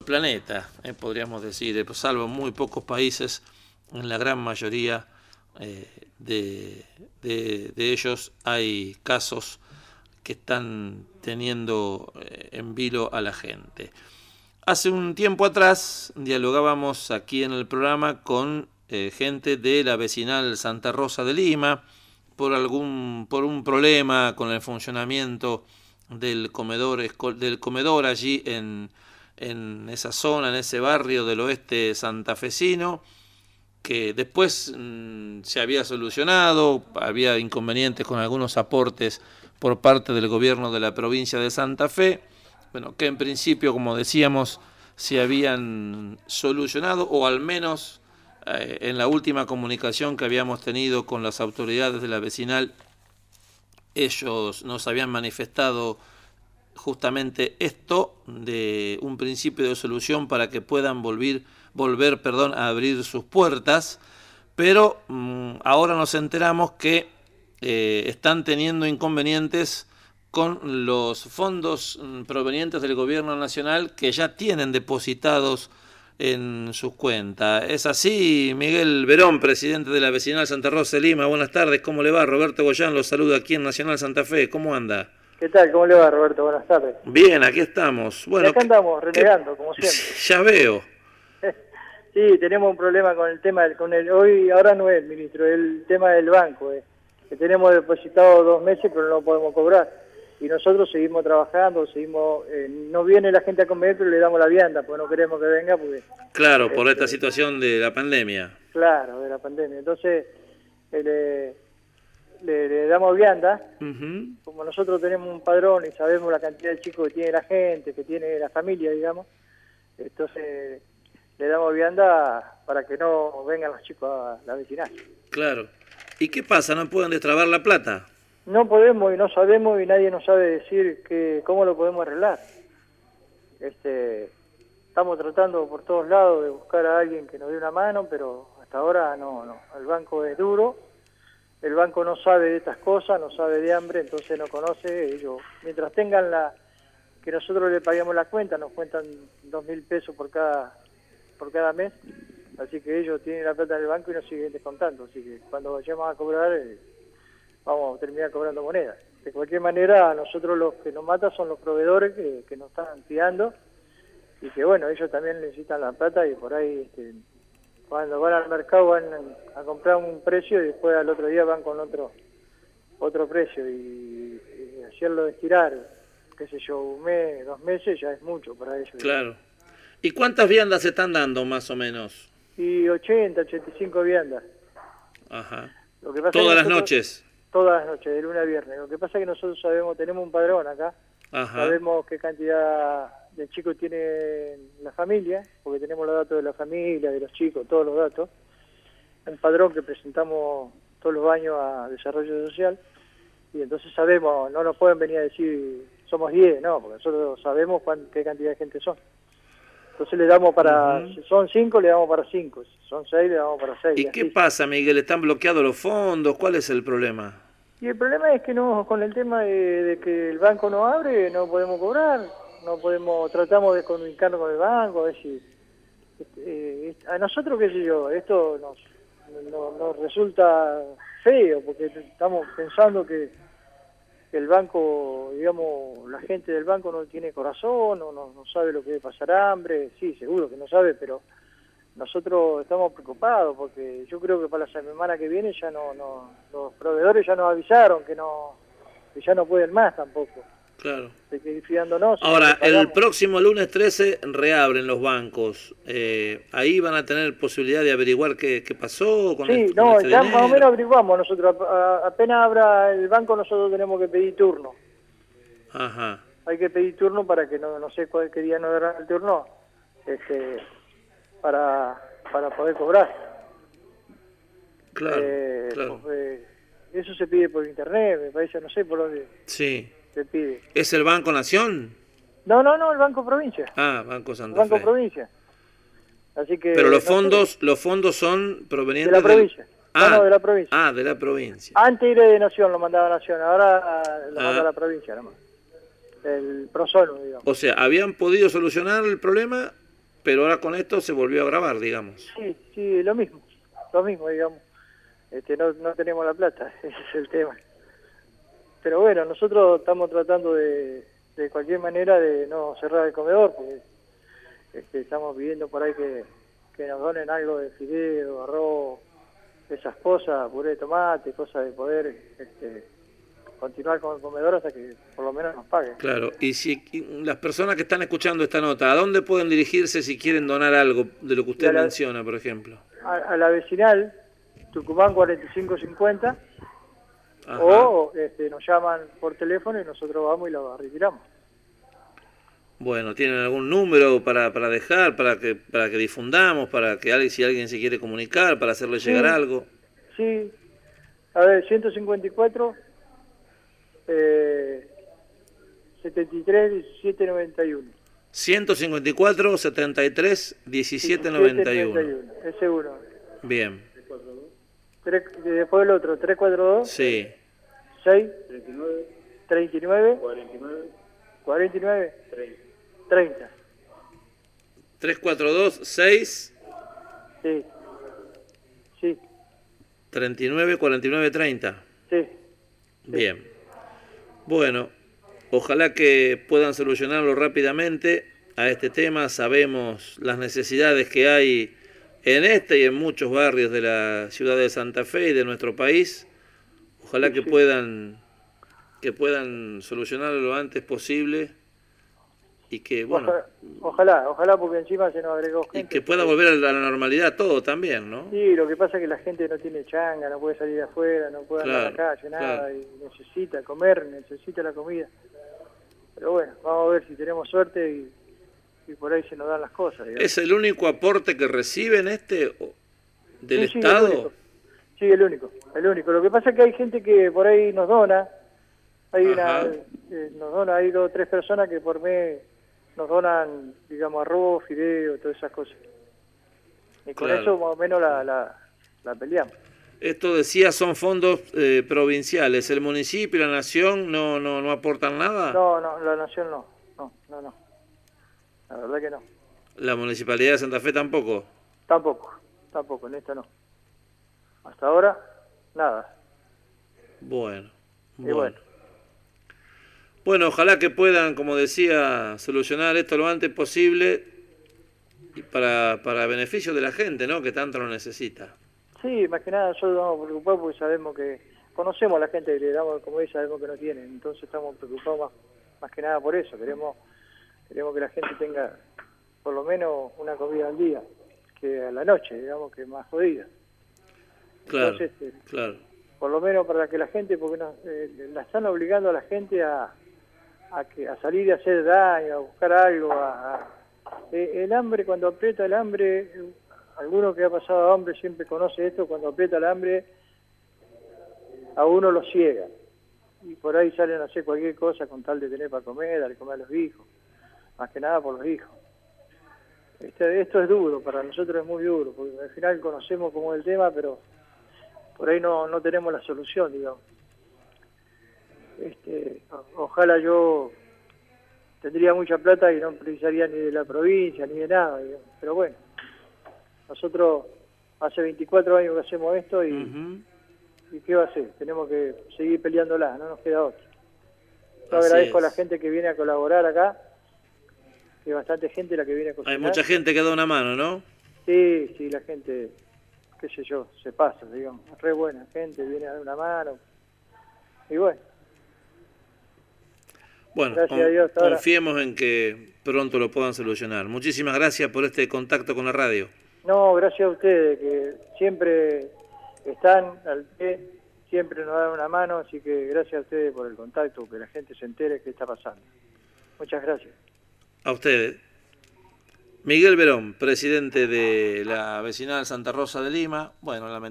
planeta, podríamos decir, salvo en muy pocos países, en la gran mayoría de ellos hay casos que están teniendo en vilo a la gente. Hace un tiempo atrás dialogábamos aquí en el programa con gente de la vecinal Santa Rosa de Lima por un problema con el funcionamiento del comedor allí en esa zona, en ese barrio del oeste santafesino, que después se había solucionado, había inconvenientes con algunos aportes por parte del gobierno de la provincia de Santa Fe, bueno, que en principio, como decíamos, se habían solucionado, o al menos en la última comunicación que habíamos tenido con las autoridades de la vecinal, ellos nos habían manifestado justamente esto, de un principio de solución para que puedan volver a abrir sus puertas, pero ahora nos enteramos que están teniendo inconvenientes con los fondos provenientes del gobierno nacional que ya tienen depositados en sus cuentas. ¿Es así? Miguel Verón, presidente de la vecinal Santa Rosa de Lima. Buenas tardes, ¿cómo le va? Roberto Goyán los saluda aquí en Nacional Santa Fe. ¿Cómo anda? ¿Qué tal? ¿Cómo le va, Roberto? Buenas tardes. Bien, aquí estamos. Bueno, acá andamos renegando, como siempre. Ya veo. Sí, tenemos un problema con el tema, ahora no es el ministro, es el tema del banco, que tenemos depositado 2 meses pero no lo podemos cobrar. Y nosotros seguimos trabajando, no viene la gente a comer, pero le damos la vianda, porque no queremos que venga. Porque claro, por esta situación de la pandemia. Claro, de la pandemia. Entonces, le damos vianda. Como nosotros tenemos un padrón y sabemos la cantidad de chicos que tiene la gente, que tiene la familia, digamos, entonces le damos vianda para que no vengan los chicos a la vecinal. Claro. ¿Y qué pasa? ¿No pueden destrabar la plata? No podemos y no sabemos y nadie nos sabe decir cómo lo podemos arreglar. Estamos tratando por todos lados de buscar a alguien que nos dé una mano, pero hasta ahora no. El banco es duro, el banco no sabe de estas cosas, no sabe de hambre, entonces no conoce. Ellos, mientras tengan que nosotros le paguemos la cuenta, nos cuentan 2.000 pesos por cada mes, así que ellos tienen la plata en el banco y nos siguen descontando, así que cuando vayamos a cobrar vamos a terminar cobrando monedas. De cualquier manera, a nosotros los que nos matan son los proveedores que nos están fiando y que bueno, ellos también necesitan la plata y por ahí cuando van al mercado van a comprar un precio y después al otro día van con otro precio y hacerlo estirar, qué sé yo, 1 mes, 2 meses ya es mucho para ellos. Claro. ¿Y cuántas viandas se están dando más o menos? Y 80, 85 viandas. Ajá. Lo que pasa ¿Todas las noches? Todas las noches, de lunes a viernes. Lo que pasa es que nosotros tenemos un padrón acá. Ajá. Sabemos qué cantidad de chicos tiene la familia, porque tenemos los datos de la familia, de los chicos, todos los datos. Un padrón que presentamos todos los años a Desarrollo Social. Y entonces sabemos, no nos pueden venir a decir somos 10, no, porque nosotros sabemos qué cantidad de gente son. Entonces le damos si son 5, le damos para 5, si son 6, le damos para 6. ¿Y qué pasa, Miguel? ¿Están bloqueados los fondos? ¿Cuál es el problema? Y el problema es que con el tema de que el banco no abre, no podemos cobrar, tratamos de comunicarnos con el banco, a ver si... a nosotros, qué sé yo, esto nos resulta feo, porque estamos pensando que el banco, digamos, la gente del banco no tiene corazón, no sabe lo que es pasar hambre, sí, seguro que no sabe, pero nosotros estamos preocupados porque yo creo que para la semana que viene ya los proveedores ya nos avisaron que ya no pueden más tampoco. Claro. De que ir fiándonos. Ahora, el próximo lunes 13 reabren los bancos. ¿Ahí van a tener posibilidad de averiguar qué pasó? Sí, ya más o menos averiguamos nosotros. Apenas abra el banco nosotros tenemos que pedir turno. Ajá. Hay que pedir turno para que no sé qué día nos darán el turno, para poder cobrar. Claro, claro. Pues, eso se pide por internet, me parece, no sé por dónde. Sí. Se pide. ¿Es el Banco Nación? No, el Banco Provincia. Ah, Banco Santa Fe. Banco Provincia. Así que pero los fondos son provenientes de la provincia. No, de la provincia. Ah, de la provincia. Antes era de Nación, lo mandaba Nación, ahora lo manda la provincia nomás. El Prosono, digamos. O sea, ¿habían podido solucionar el problema? pero ahora con esto se volvió a grabar, digamos. Sí, sí, lo mismo, digamos. No tenemos la plata, ese es el tema. Pero bueno, nosotros estamos tratando de cualquier manera de no cerrar el comedor, porque estamos pidiendo por ahí que nos donen algo de fideo, arroz, esas cosas, puré de tomate, cosas de poder continuar con el comedor hasta que por lo menos nos paguen. Claro, y si las personas que están escuchando esta nota, ¿a dónde pueden dirigirse si quieren donar algo de lo que usted menciona, por ejemplo? A la vecinal, Tucumán 4550, Ajá. O nos llaman por teléfono y nosotros vamos y lo retiramos. Bueno, ¿tienen algún número para dejar, para que difundamos, para que si alguien se quiere comunicar, para hacerle llegar algo? Sí, a ver, 154 73 17 91. 154 73 17 91. Ese uno. Bien. Después el otro, 342. Sí. 6 39 49 30. 342 6 Sí. Sí. 39 49 30. Sí. Bien. Bueno, ojalá que puedan solucionarlo rápidamente a este tema. Sabemos las necesidades que hay en este y en muchos barrios de la ciudad de Santa Fe y de nuestro país. Ojalá que puedan solucionarlo lo antes posible y que, bueno... Ojalá, porque encima se nos agregó gente. Y que pueda volver a la normalidad todo también, ¿no? Sí, lo que pasa es que la gente no tiene changa, no puede salir de afuera, no puede andar a la calle, nada, y necesita comer, necesita la comida. Pero bueno, vamos a ver si tenemos suerte y por ahí se nos dan las cosas. Digamos. ¿Es el único aporte que reciben del Estado? Sí, el único. Lo que pasa es que hay gente que por ahí nos dona, hay 2 o 3 personas que por mes nos donan, digamos, arroz, fideo, todas esas cosas. Y con eso más o menos la peleamos. Esto decía, son fondos provinciales. ¿El municipio y la nación no aportan nada? No, la nación no. La verdad que no. ¿La municipalidad de Santa Fe tampoco? Tampoco, en esta no. Hasta ahora, nada. Bueno. Bueno, ojalá que puedan, como decía, solucionar esto lo antes posible y para beneficio de la gente, ¿no? Que tanto lo necesita. Sí, más que nada nosotros estamos preocupados porque sabemos que conocemos a la gente que le damos de comer y sabemos que no tienen, entonces estamos preocupados más que nada por eso. Queremos que la gente tenga por lo menos una comida al día, que a la noche, digamos, que es más jodida. Claro, entonces, claro. Por lo menos para que la gente, porque la están obligando a la gente a salir y hacer daño, a buscar algo, el hambre, cuando aprieta el hambre, alguno que ha pasado hambre siempre conoce esto, cuando aprieta el hambre a uno lo ciega y por ahí salen a hacer cualquier cosa con tal de tener para comer, darle comer a los hijos, más que nada por los hijos. Esto es duro, para nosotros es muy duro, porque al final conocemos cómo es el tema, pero por ahí no tenemos la solución, digamos. Ojalá yo tendría mucha plata y no precisaría ni de la provincia ni de nada, digamos. Pero bueno, nosotros hace 24 años que hacemos esto y ¿qué va a hacer? Tenemos que seguir peleándola, no nos queda otra. Yo agradezco a la gente que viene a colaborar acá, que bastante gente la que viene a cocinar. Hay mucha gente que da una mano, ¿no? Sí, la gente, qué sé yo, se pasa, digamos, re buena gente, viene a dar una mano. Y bueno. Bueno, gracias a Dios, confiemos en que pronto lo puedan solucionar. Muchísimas gracias por este contacto con la radio. No, gracias a ustedes, que siempre están al pie, siempre nos dan una mano, así que gracias a ustedes por el contacto, que la gente se entere qué está pasando. Muchas gracias. A ustedes. Miguel Verón, presidente de la vecinal Santa Rosa de Lima. Bueno,